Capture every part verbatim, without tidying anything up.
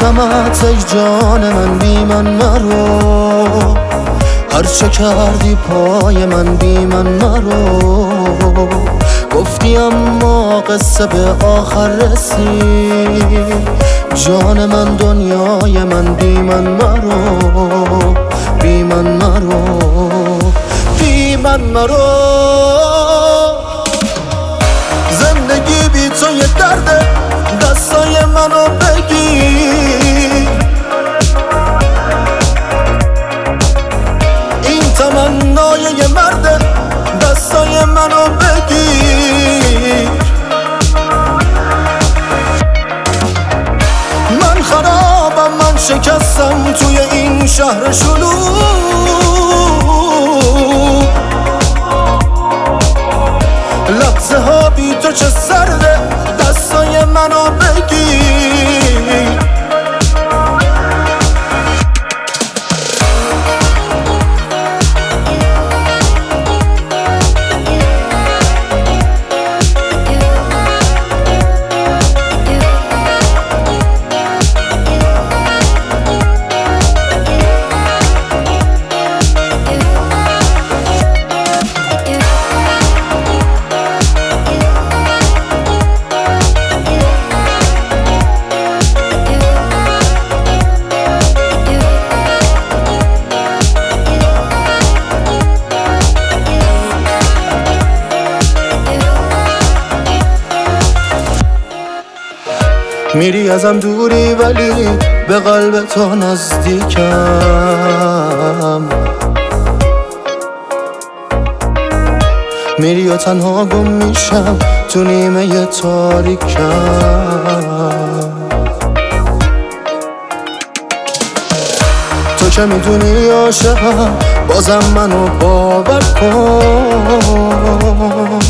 بینمت ای جان من، بی من مرو. هرچه کردی پای من، بی من مرو. گفتی اما قصه به آخر رسید. جان من دنیای من، بی من مرو. بی من مرو، بی من مرو. زندگی بی تو یه درده، دستای منو بگیر. این تمنای یه مرده، دستای منو بگیر. من خرابم، من شکستم توی این شهر شلوغ. لحظه ها بی تو چه سرده، دستای منو بگیر. میری ازم دوری ولی به قلب تو نزدیکم. میری و تنها گم میشم تو نیمه تاریکم. تو که میدونی عاشقم، بازم منو باور کن.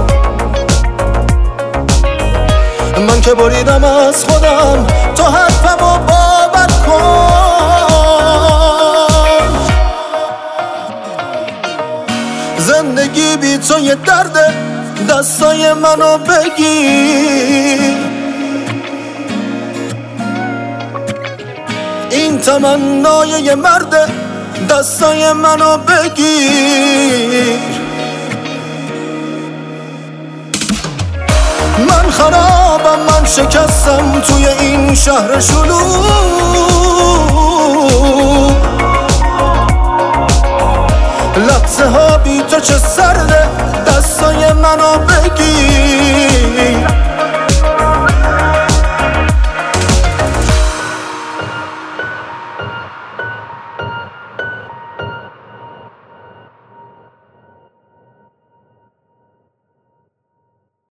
من که بریدم از خودم، تو حرفمو باور کن. زندگی بی تو یه درده، دستای منو بگیر. این تمنای یه مرده، دستای منو بگیر. من خرابم، من شکستم توی این شهر شلوغ. لحظه ها بی تو چه سرده، دستای منو بگیر.